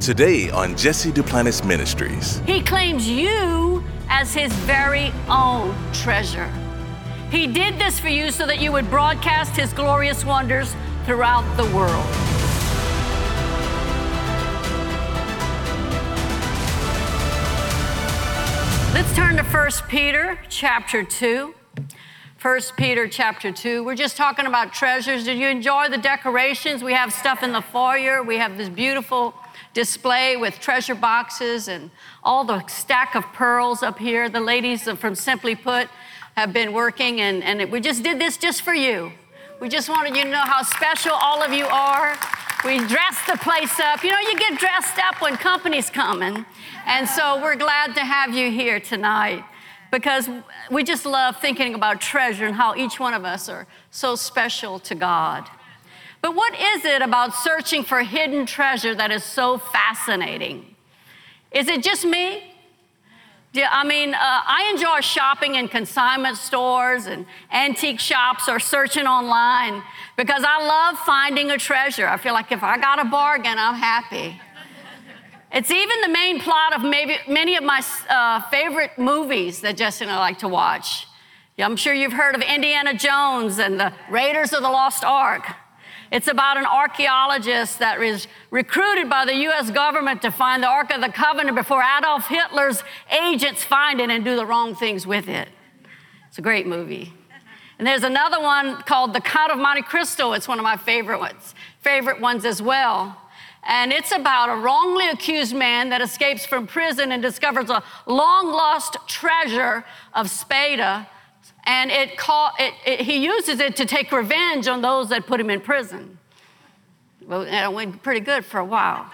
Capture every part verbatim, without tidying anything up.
Today on Jesse Duplantis Ministries. He claims you as his very own treasure. He did this for you so that you would broadcast his glorious wonders throughout the world. Let's turn to First Peter chapter two. First Peter chapter two. We're just talking about treasures. Did you enjoy the decorations? We have stuff in the foyer. We have this beautiful display with treasure boxes and all the stack of pearls up here. The ladies from Simply Put have been working, and, and we just did this just for you. We just wanted you to know how special all of you are. We dressed the place up. You know, you get dressed up when company's coming. And so we're glad to have you here tonight because we just love thinking about treasure and how each one of us are so special to God. But what is it about searching for hidden treasure that is so fascinating? Is it just me? Yeah, I mean, uh, I enjoy shopping in consignment stores and antique shops or searching online because I love finding a treasure. I feel like if I got a bargain, I'm happy. It's even the main plot of maybe many of my uh, favorite movies that Jesse and I like to watch. Yeah, I'm sure you've heard of Indiana Jones and the Raiders of the Lost Ark. It's about an archaeologist that is recruited by the U S government to find the Ark of the Covenant before Adolf Hitler's agents find it and do the wrong things with it. It's a great movie. And there's another one called The Count of Monte Cristo. It's one of my favorite ones, favorite ones as well. And it's about a wrongly accused man that escapes from prison and discovers a long-lost treasure of Spada. And it, call, it, it he uses it to take revenge on those that put him in prison. Well, it went pretty good for a while.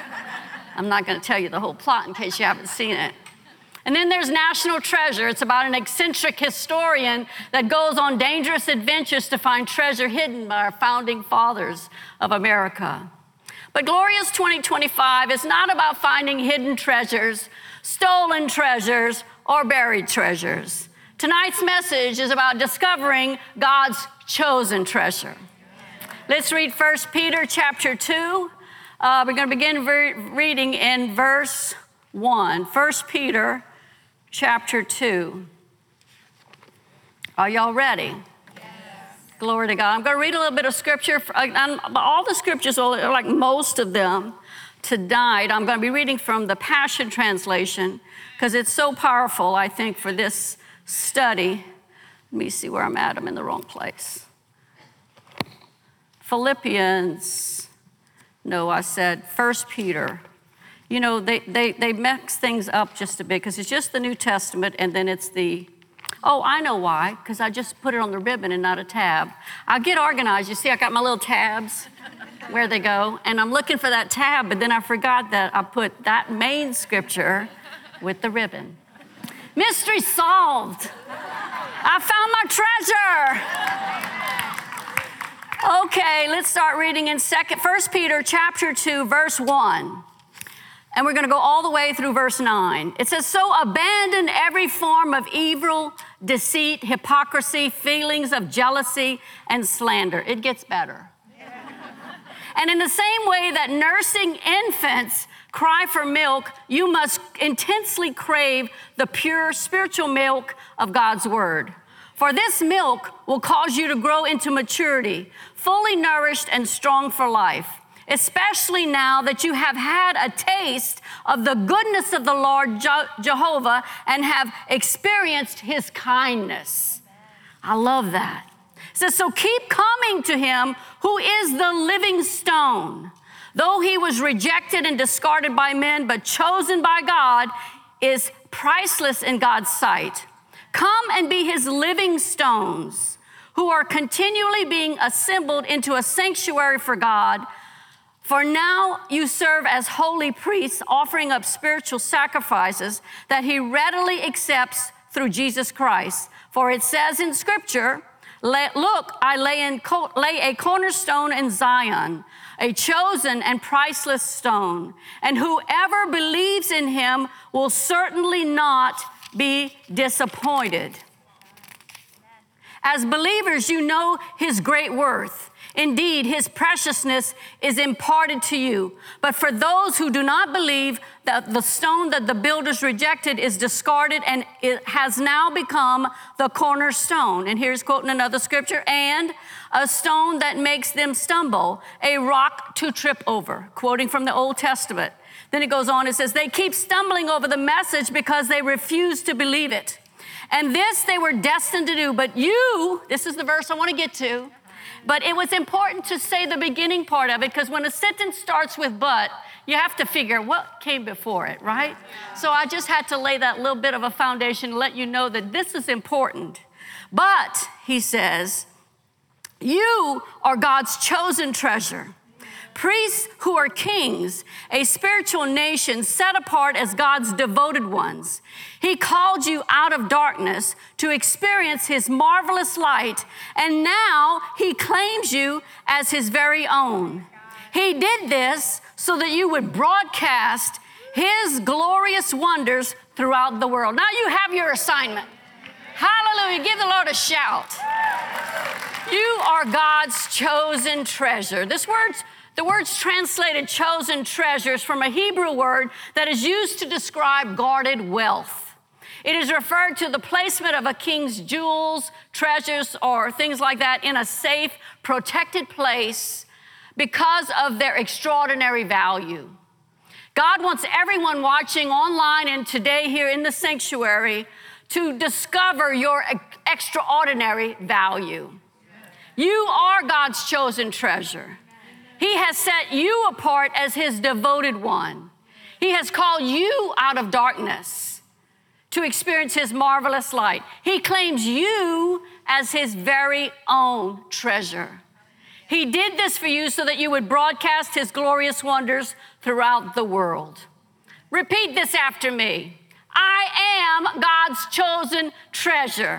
I'm not going to tell you the whole plot in case you haven't seen it. And then there's National Treasure. It's about an eccentric historian that goes on dangerous adventures to find treasure hidden by our founding fathers of America. But Glorious twenty twenty-five is not about finding hidden treasures, stolen treasures, or buried treasures. Tonight's message is about discovering God's chosen treasure. Let's read First Peter chapter two. Uh, we're going to begin ver- reading in verse one. First Peter chapter two. Are y'all ready? Yes. Glory to God. I'm going to read a little bit of scripture. All the scriptures, are like most of them, tonight. I'm going to be reading from the Passion Translation because it's so powerful, I think, for this study. Let me see where I'm at. I'm in the wrong place. Philippians. No, I said First Peter. You know, they, they, they mix things up just a bit because it's just the New Testament and then it's the, oh, I know why, because I just put it on the ribbon and not a tab. I get organized. You see, I got my little tabs where they go, and I'm looking for that tab, but then I forgot that I put that main scripture with the ribbon. Mystery solved. I found my treasure. Okay, let's start reading in second, First Peter chapter two, verse one. And we're going to go all the way through verse nine. It says, so abandon every form of evil, deceit, hypocrisy, feelings of jealousy, and slander. It gets better. And in the same way that nursing infants cry for milk, you must intensely crave the pure spiritual milk of God's word. For this milk will cause you to grow into maturity, fully nourished and strong for life, especially now that you have had a taste of the goodness of the Lord Je- Jehovah and have experienced his kindness. I love that. It says, so keep coming to him who is the living stone. Though he was rejected and discarded by men, but chosen by God, is priceless in God's sight. Come and be his living stones, who are continually being assembled into a sanctuary for God. For now you serve as holy priests, offering up spiritual sacrifices that he readily accepts through Jesus Christ. For it says in Scripture, look, I lay, in, lay a cornerstone in Zion, a chosen and priceless stone, and whoever believes in him will certainly not be disappointed. As believers, you know his great worth. Indeed, his preciousness is imparted to you. But for those who do not believe, that the stone that the builders rejected is discarded, and it has now become the cornerstone. And here's quoting another scripture, and a stone that makes them stumble, a rock to trip over, quoting from the Old Testament. Then it goes on, it says, they keep stumbling over the message because they refuse to believe it. And this they were destined to do. But you, this is the verse I want to get to, but it was important to say the beginning part of it, because when a sentence starts with but, you have to figure what came before it, right? So I just had to lay that little bit of a foundation to let you know that this is important. But, he says, you are God's chosen treasure. Priests who are kings, a spiritual nation set apart as God's devoted ones. He called you out of darkness to experience his marvelous light, and now he claims you as his very own. He did this so that you would broadcast his glorious wonders throughout the world. Now you have your assignment. Hallelujah. Give the Lord a shout. You are God's chosen treasure. This word's The word's translated chosen treasures from a Hebrew word that is used to describe guarded wealth. It is referred to the placement of a king's jewels, treasures, or things like that in a safe, protected place because of their extraordinary value. God wants everyone watching online and today here in the sanctuary to discover your extraordinary value. You are God's chosen treasure. He has set you apart as his devoted one. He has called you out of darkness to experience his marvelous light. He claims you as his very own treasure. He did this for you so that you would broadcast his glorious wonders throughout the world. Repeat this after me. I am God's chosen treasure.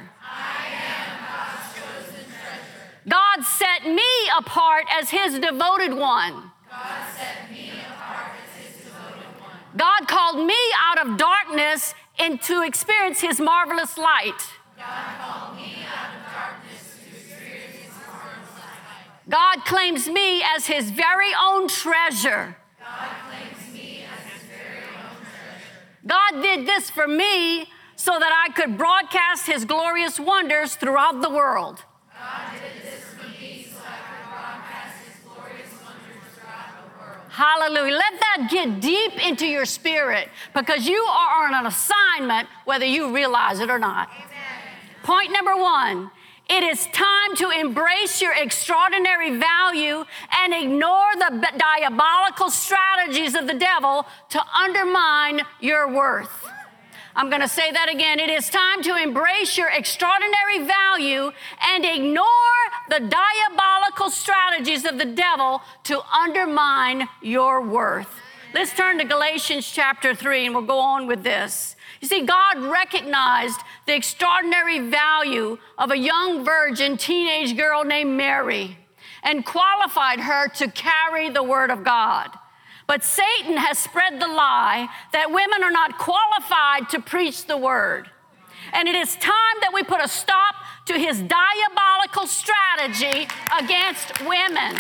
God set me apart as his devoted one. God set me apart as his devoted one. God called me out of darkness and to experience his marvelous light. God called me out of darkness to experience his marvelous light. God claims me as his very own treasure. God claims me as his very own treasure. God did this for me so that I could broadcast his glorious wonders throughout the world. God did this for me so I could broadcast his glorious wonders throughout the world. Hallelujah. Let that get deep into your spirit, because you are on an assignment whether you realize it or not. Amen. Point number one, it is time to embrace your extraordinary value and ignore the diabolical strategies of the devil to undermine your worth. I'm going to say that again. It is time to embrace your extraordinary value and ignore the diabolical strategies of the devil to undermine your worth. Let's turn to Galatians chapter three, and we'll go on with this. You see, God recognized the extraordinary value of a young virgin teenage girl named Mary and qualified her to carry the word of God. But Satan has spread the lie that women are not qualified to preach the word. And it is time that we put a stop to his diabolical strategy against women.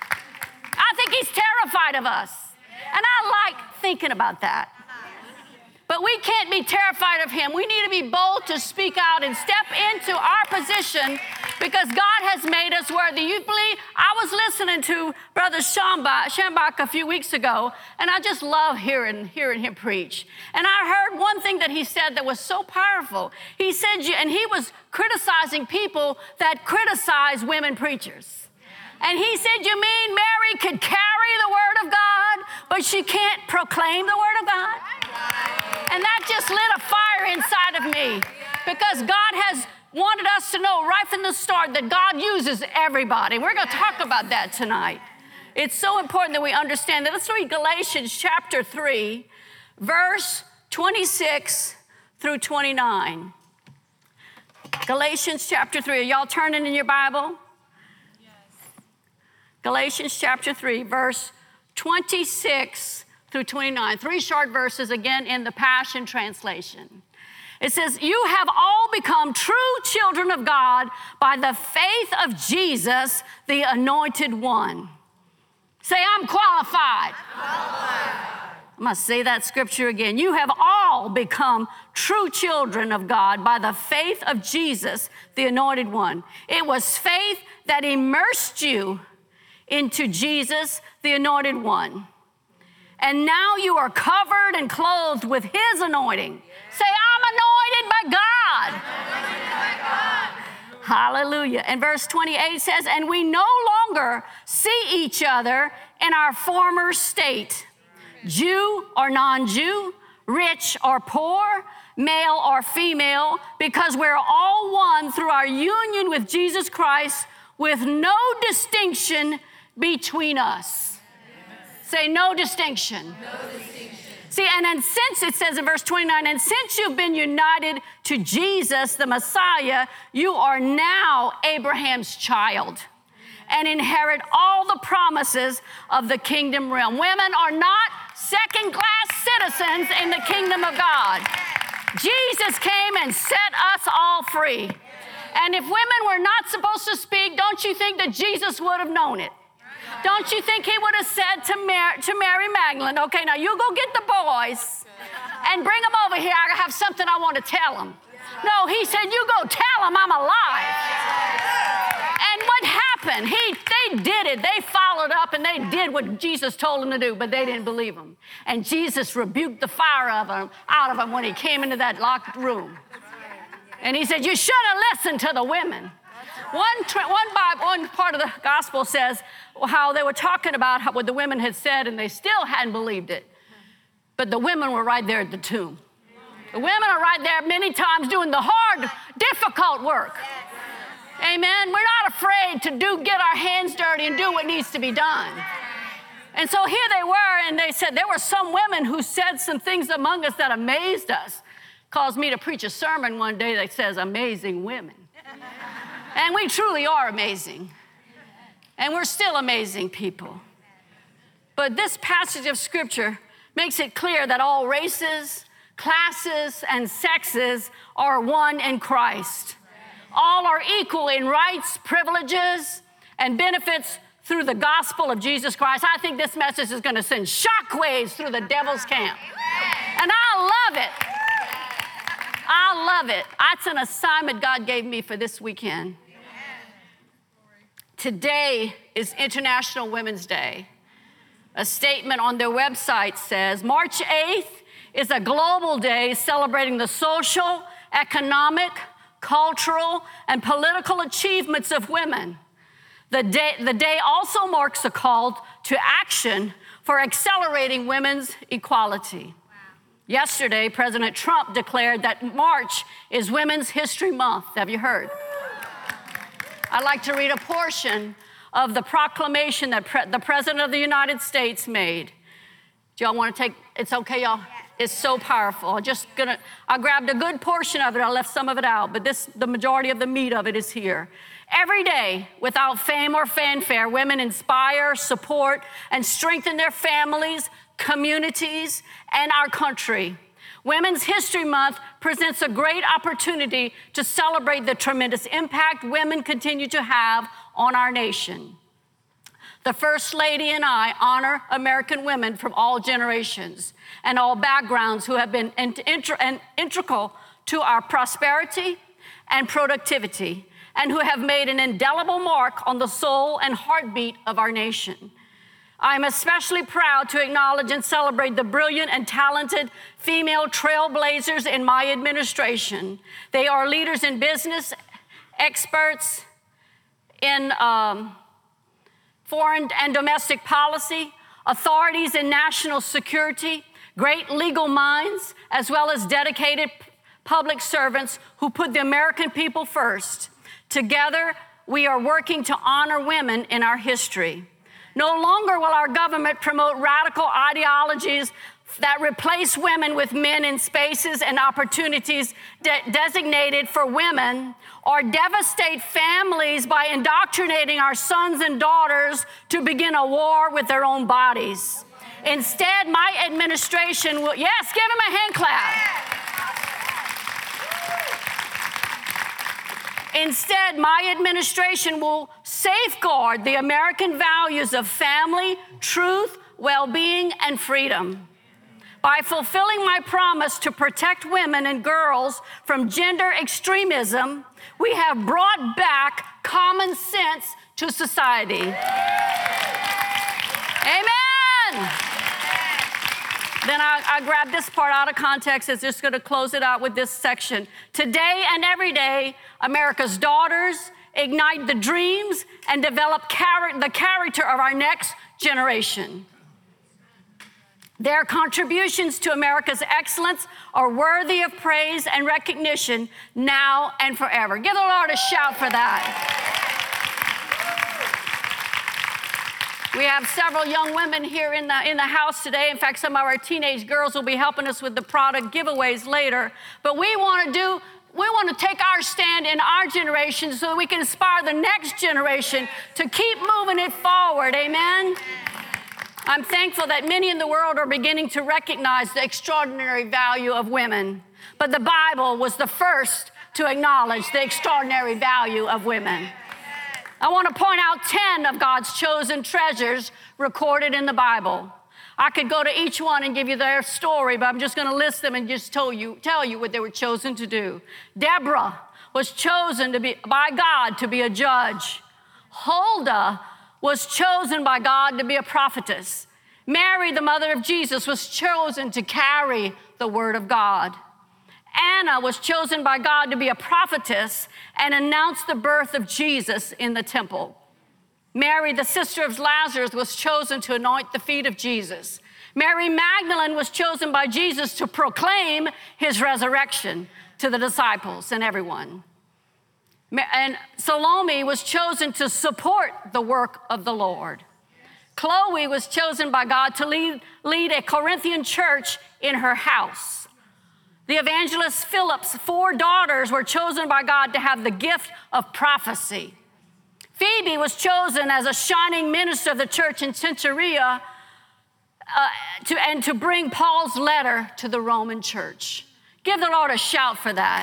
I think he's terrified of us. And I like thinking about that. But we can't be terrified of him. We need to be bold to speak out and step into our position, because God has made us worthy. You believe? I was listening to Brother Schambach, Schambach a few weeks ago, and I just love hearing, hearing him preach. And I heard one thing that he said that was so powerful. He said, and he was criticizing people that criticize women preachers. And he said, you mean Mary could carry the word of God, but she can't proclaim the word of God? And that just lit a fire inside of me, because God has wanted us to know right from the start that God uses everybody. We're going to talk about that tonight. It's so important that we understand that. Let's read Galatians chapter three, verse twenty-six through twenty-nine. Galatians chapter three. Are y'all turning in your Bible? Yes. Galatians chapter three, verse twenty-six through twenty-nine. Three short verses, again, in the Passion Translation. It says, you have all become true children of God by the faith of Jesus, the anointed one. Say, I'm qualified. qualified. I must say that scripture again. You have all become true children of God by the faith of Jesus, the anointed one. It was faith that immersed you into Jesus, the anointed one. And now you are covered and clothed with his anointing. Say, I'm anointed by God. Anointed by God. Hallelujah. And verse twenty-eight says, and we no longer see each other in our former state, Jew or non-Jew, rich or poor, male or female, because we're all one through our union with Jesus Christ, with no distinction between us. Say, no distinction. No distinction. See, and then since it says in verse twenty-nine, and since you've been united to Jesus, the Messiah, you are now Abraham's child and inherit all the promises of the kingdom realm. Women are not second-class citizens in the kingdom of God. Jesus came and set us all free. And if women were not supposed to speak, don't you think that Jesus would have known it? Don't you think he would have said to Mary, to Mary Magdalene, okay, now you go get the boys and bring them over here. I have something I want to tell them. No, he said, you go tell them I'm alive. And what happened? He, they did it. They followed up and they did what Jesus told them to do, but they didn't believe him. And Jesus rebuked the fire of them, out of them when he came into that locked room. And he said, you should have listened to the women. One, tra- one, Bible, one part of the gospel says how they were talking about how, what the women had said, and they still hadn't believed it. But the women were right there at the tomb. The women are right there many times doing the hard, difficult work. Amen. We're not afraid to do, get our hands dirty and do what needs to be done. And so here they were, and they said there were some women who said some things among us that amazed us. Caused me to preach a sermon one day that says, amazing women. And we truly are amazing. And we're still amazing people. But this passage of scripture makes it clear that all races, classes, and sexes are one in Christ. All are equal in rights, privileges, and benefits through the gospel of Jesus Christ. I think this message is going to send shockwaves through the devil's camp. And I love it. I love it. That's an assignment God gave me for this weekend. Today is International Women's Day. A statement on their website says, March eighth is a global day celebrating the social, economic, cultural, and political achievements of women. The day, the day also marks a call to action for accelerating women's equality. Yesterday, President Trump declared that March is Women's History Month. Have you heard? I'd like to read a portion of the proclamation that pre- the President of the United States made. Do y'all want to take, it's okay, y'all? It's so powerful. I'm just gonna, I grabbed a good portion of it. I left some of it out, but this, the majority of the meat of it is here. Every day, without fame or fanfare, women inspire, support, and strengthen their families, communities, and our country. Women's History Month presents a great opportunity to celebrate the tremendous impact women continue to have on our nation. The First Lady and I honor American women from all generations and all backgrounds who have been integral to our prosperity and productivity, and who have made an indelible mark on the soul and heartbeat of our nation. I'm especially proud to acknowledge and celebrate the brilliant and talented female trailblazers in my administration. They are leaders in business, experts in um, foreign and domestic policy, authorities in national security, great legal minds, as well as dedicated public servants who put the American people first. Together, we are working to honor women in our history. No longer will our government promote radical ideologies that replace women with men in spaces and opportunities de- designated for women, or devastate families by indoctrinating our sons and daughters to begin a war with their own bodies. Instead, my administration will, yes, give him a hand clap. Instead, my administration will safeguard the American values of family, truth, well-being, and freedom. By fulfilling my promise to protect women and girls from gender extremism, we have brought back common sense to society. Amen. Then I, I grabbed this part out of context. It's just going to close it out with this section. Today and every day, America's daughters ignite the dreams and develop char- the character of our next generation. Their contributions to America's excellence are worthy of praise and recognition now and forever. Give the Lord a shout for that. We have several young women here in the, in the house today. In fact, some of our teenage girls will be helping us with the product giveaways later. But we want to do, we want to take our stand in our generation so that we can inspire the next generation to keep moving it forward. Amen? I'm thankful that many in the world are beginning to recognize the extraordinary value of women. But the Bible was the first to acknowledge the extraordinary value of women. I want to point out ten of God's chosen treasures recorded in the Bible. I could go to each one and give you their story, but I'm just going to list them and just tell you, tell you what they were chosen to do. Deborah was chosen to be, by God to be a judge. Huldah was chosen by God to be a prophetess. Mary, the mother of Jesus, was chosen to carry the word of God. Anna was chosen by God to be a prophetess and announce the birth of Jesus in the temple. Mary, the sister of Lazarus, was chosen to anoint the feet of Jesus. Mary Magdalene was chosen by Jesus to proclaim his resurrection to the disciples and everyone. And Salome was chosen to support the work of the Lord. Chloe was chosen by God to lead, lead a Corinthian church in her house. The evangelist Philip's four daughters were chosen by God to have the gift of prophecy. Phoebe was chosen as a shining minister of the church in Caesarea uh, to, and to bring Paul's letter to the Roman church. Give the Lord a shout for that.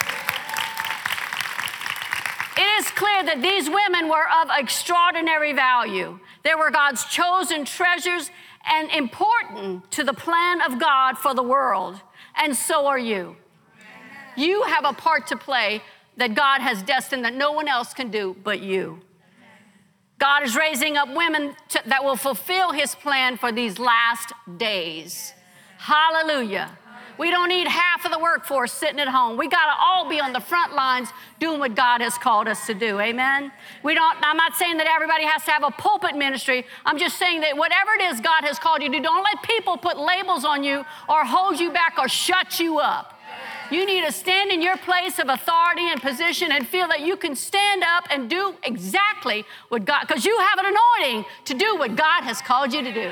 It is clear that these women were of extraordinary value. They were God's chosen treasures and important to the plan of God for the world. And so are you. Amen. You have a part to play that God has destined that no one else can do but you. God is raising up women to, that will fulfill his plan for these last days. Hallelujah. We don't need half of the workforce sitting at home. We got to all be on the front lines doing what God has called us to do. Amen. We don't, I'm not saying that everybody has to have a pulpit ministry. I'm just saying that whatever it is God has called you to do, don't let people put labels on you or hold you back or shut you up. You need to stand in your place of authority and position and feel that you can stand up and do exactly what God, because you have an anointing to do what God has called you to do.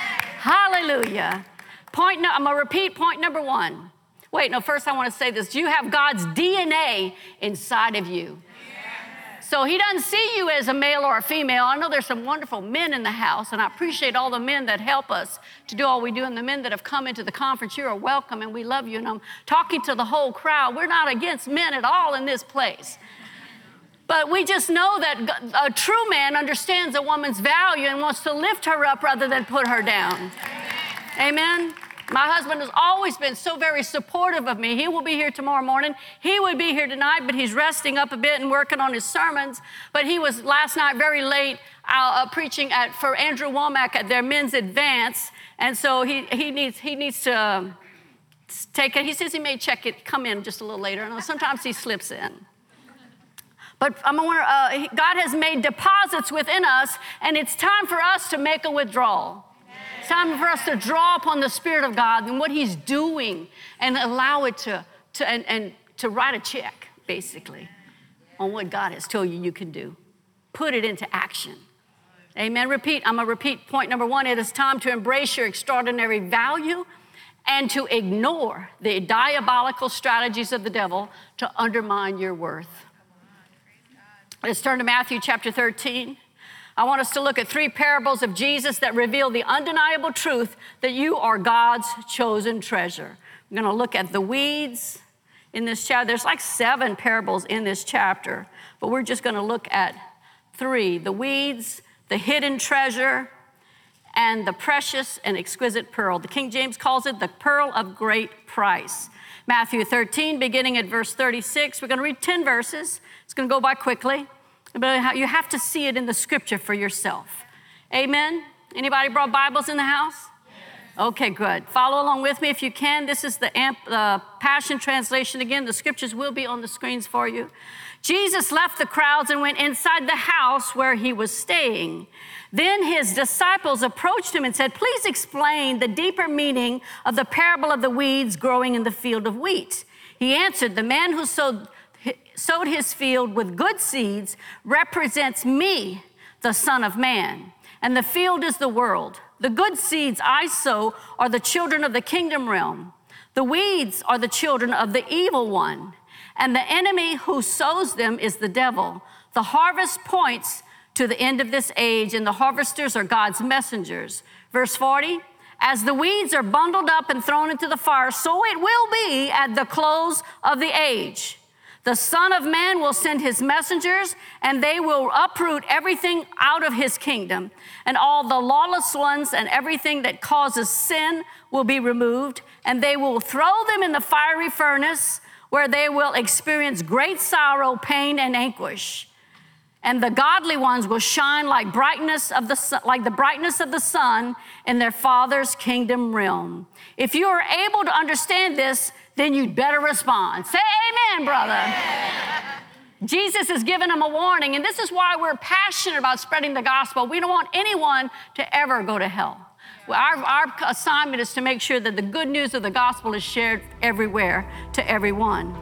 Hallelujah. Point, no, I'm going to repeat point number one. Wait, no, first I want to say this. You have God's D N A inside of you. So he doesn't see you as a male or a female. I know there's some wonderful men in the house, and I appreciate all the men that help us to do all we do, and the men that have come into the conference. You are welcome, and we love you. And I'm talking to the whole crowd. We're not against men at all in this place. But we just know that a true man understands a woman's value and wants to lift her up rather than put her down. Amen. My husband has always been so very supportive of me. He will be here tomorrow morning. He would be here tonight, but he's resting up a bit and working on his sermons. But he was last night very late uh, preaching at, for Andrew Womack at their men's advance. And so he, he, needs, he needs to um, take it. He says he may check it, come in just a little later. And sometimes he slips in. But I'm gonna, uh, God has made deposits within us, and it's time for us to make a withdrawal. It's time for us to draw upon the Spirit of God and what he's doing and allow it to, to and, and to write a check, basically, on what God has told you you can do. Put it into action. Amen. Repeat. I'm going to repeat point number one. It is time to embrace your extraordinary value and to ignore the diabolical strategies of the devil to undermine your worth. Let's turn to Matthew chapter thirteen. I want us to look at three parables of Jesus that reveal the undeniable truth that you are God's chosen treasure. We're going to look at the weeds in this chapter. There's like seven parables in this chapter, but we're just going to look at three: the weeds, the hidden treasure, and the precious and exquisite pearl. The King James calls it the pearl of great price. Matthew thirteen, beginning at verse thirty-six. We're going to read ten verses. It's going to go by quickly, but you have to see it in the scripture for yourself. Amen? Anybody brought Bibles in the house? Okay, good. Follow along with me if you can. This is the Amp, uh, Passion Translation again. The scriptures will be on the screens for you. Jesus left the crowds and went inside the house where he was staying. Then his disciples approached him and said, "Please explain the deeper meaning of the parable of the weeds growing in the field of wheat." He answered, "The man who sowed, sowed his field with good seeds represents me, the Son of Man, and the field is the world. The good seeds I sow are the children of the kingdom realm. The weeds are the children of the evil one, and the enemy who sows them is the devil. The harvest points to the end of this age, and the harvesters are God's messengers." Verse forty, "As the weeds are bundled up and thrown into the fire, so it will be at the close of the age. The Son of Man will send his messengers, and they will uproot everything out of his kingdom, and all the lawless ones and everything that causes sin will be removed, and they will throw them in the fiery furnace, where they will experience great sorrow, pain, and anguish. And the godly ones will shine like brightness of the sun, like the brightness of the sun in their Father's kingdom realm." If you are able to understand this, then you'd better respond. Say amen, brother. Amen. Jesus has given them a warning, and this is why we're passionate about spreading the gospel. We don't want anyone to ever go to hell. Our, our assignment is to make sure that the good news of the gospel is shared everywhere to everyone.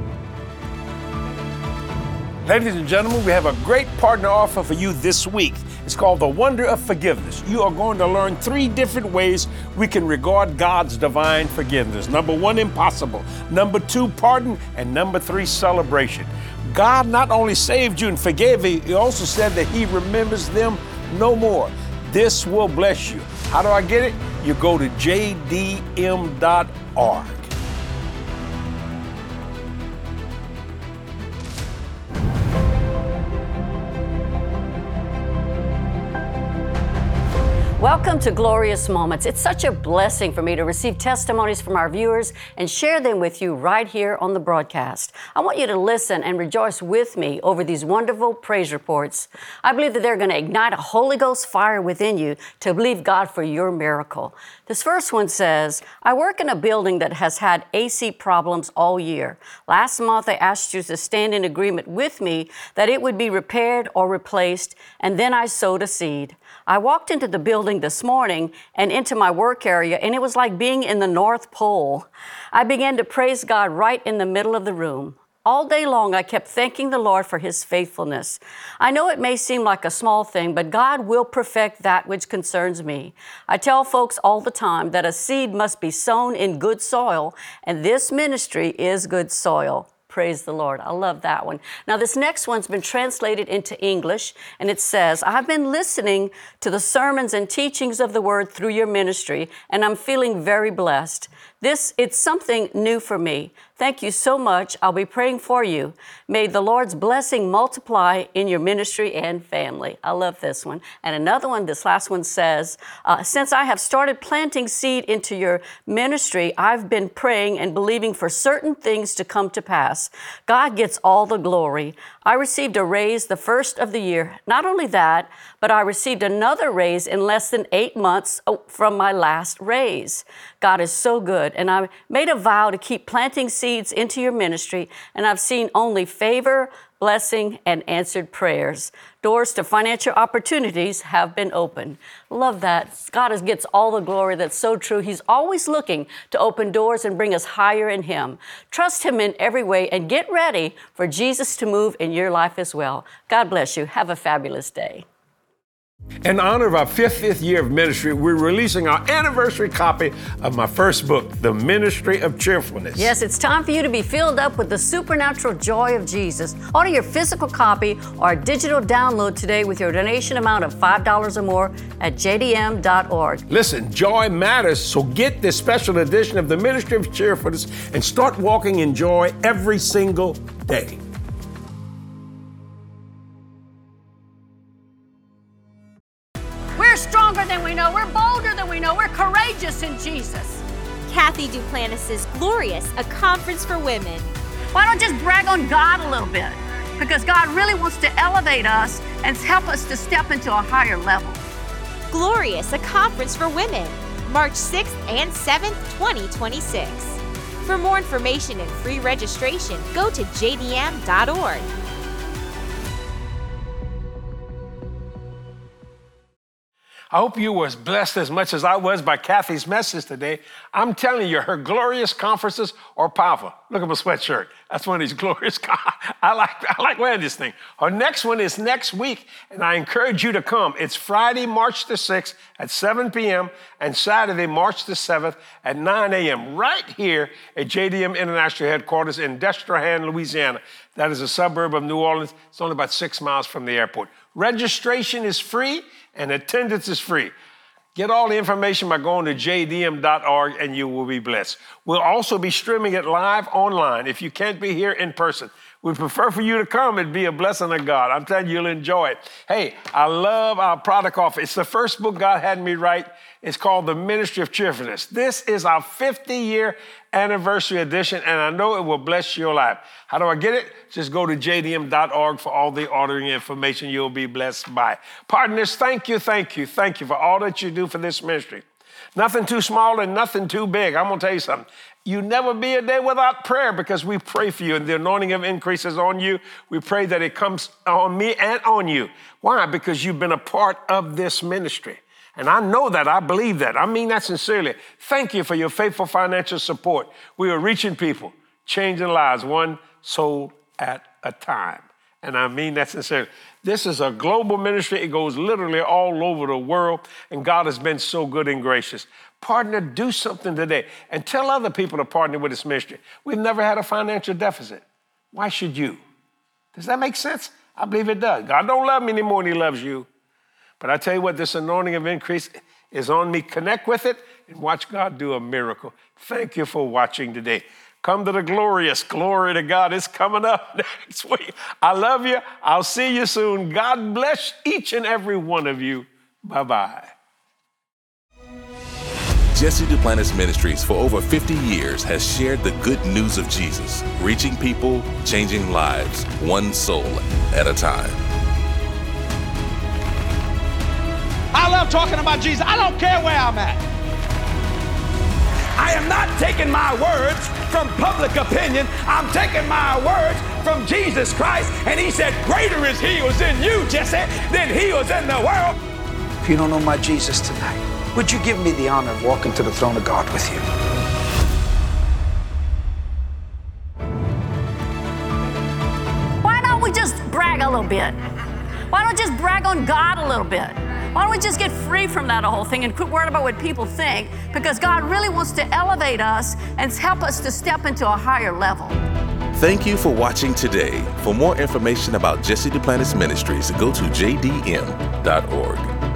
Ladies and gentlemen, we have a great partner offer for you this week. It's called The Wonder of Forgiveness. You are going to learn three different ways we can regard God's divine forgiveness. Number one, impossible. Number two, pardon. And number three, celebration. God not only saved you and forgave you, he also said that he remembers them no more. This will bless you. How do I get it? You go to j d m dot org. Welcome to Glorious Moments. It's such a blessing for me to receive testimonies from our viewers and share them with you right here on the broadcast. I want you to listen and rejoice with me over these wonderful praise reports. I believe that they're going to ignite a Holy Ghost fire within you to believe God for your miracle. This first one says, "I work in a building that has had A C problems all year. Last month, I asked you to stand in agreement with me that it would be repaired or replaced, and then I sowed a seed. I walked into the building this morning and into my work area, and it was like being in the North Pole. I began to praise God right in the middle of the room. All day long, I kept thanking the Lord for his faithfulness. I know it may seem like a small thing, but God will perfect that which concerns me. I tell folks all the time that a seed must be sown in good soil, and this ministry is good soil." Praise the Lord. I love that one. Now, this next one's been translated into English, and it says, "I've been listening to the sermons and teachings of the word through your ministry, and I'm feeling very blessed. This, it's something new for me. Thank you so much. I'll be praying for you. May the Lord's blessing multiply in your ministry and family." I love this one. And another one, this last one says, uh, "Since I have started planting seed into your ministry, I've been praying and believing for certain things to come to pass. God gets all the glory. I received a raise the first of the year. Not only that, but I received another raise in less than eight months from my last raise. God is so good. And I made a vow to keep planting seeds into your ministry, and I've seen only favor, blessing, and answered prayers. Doors to financial opportunities have been opened." Love that. God gets all the glory. That's so true. He's always looking to open doors and bring us higher in him. Trust him in every way and get ready for Jesus to move in your life as well. God bless you. Have a fabulous day. In honor of our fiftieth year of ministry, we're releasing our anniversary copy of my first book, The Ministry of Cheerfulness. Yes, it's time for you to be filled up with the supernatural joy of Jesus. Order your physical copy or a digital download today with your donation amount of five dollars or more at j d m dot org. Listen, joy matters, so get this special edition of The Ministry of Cheerfulness and start walking in joy every single day. We're stronger than we know. We're bolder than we know. We're courageous in Jesus. Kathy Duplantis' Glorious, a conference for women. Why don't just brag on God a little bit? Because God really wants to elevate us and help us to step into a higher level. Glorious, a conference for women. March sixth and seventh, twenty twenty-six. For more information and free registration, go to j d m dot org. I hope you were as blessed as much as I was by Kathy's message today. I'm telling you, her glorious conferences are powerful. Look at my sweatshirt. That's one of these glorious conferences. I like, I like wearing this thing. Her next one is next week, and I encourage you to come. It's Friday, March the sixth at seven p.m. and Saturday, March the seventh at nine a.m. right here at J D M International Headquarters in Destrehan, Louisiana. That is a suburb of New Orleans. It's only about six miles from the airport. Registration is free and attendance is free. Get all the information by going to j d m dot org and you will be blessed. We'll also be streaming it live online if you can't be here in person. We prefer for you to come and be a blessing of God. I'm telling you, you'll enjoy it. Hey, I love our product offer. It's the first book God had me write. It's called The Ministry of Cheerfulness. This is our fifty-year anniversary edition, and I know it will bless your life. How do I get it? Just go to j d m dot org for all the ordering information you'll be blessed by. Partners, thank you, thank you, thank you for all that you do for this ministry. Nothing too small and nothing too big. I'm going to tell you something. You never be a day without prayer because we pray for you and the anointing of increase is on you. We pray that it comes on me and on you. Why? Because you've been a part of this ministry. And I know that. I believe that. I mean that sincerely. Thank you for your faithful financial support. We are reaching people, changing lives one soul at a time. And I mean that sincerely. This is a global ministry. It goes literally all over the world. And God has been so good and gracious. Partner, do something today and tell other people to partner with this ministry. We've never had a financial deficit. Why should you? Does that make sense? I believe it does. God don't love me any more than he loves you. But I tell you what, this anointing of increase is on me. Connect with it and watch God do a miracle. Thank you for watching today. Come to the glorious. Glory to God. It's coming up next week. I love you. I'll see you soon. God bless each and every one of you. Bye-bye. Jesse Duplantis Ministries for over fifty years has shared the good news of Jesus, reaching people, changing lives, one soul at a time. I love talking about Jesus. I don't care where I'm at. I am not taking my words from public opinion. I'm taking my words from Jesus Christ. And he said, greater is he who's in you, Jesse, than he who's in the world. If you don't know my Jesus tonight, would you give me the honor of walking to the throne of God with you? Why don't we just brag a little bit? Why don't we just brag on God a little bit? Why don't we just get free from that whole thing and quit worrying about what people think? Because God really wants to elevate us and help us to step into a higher level. Thank you for watching today. For more information about Jesse Duplantis Ministries, go to j d m dot org.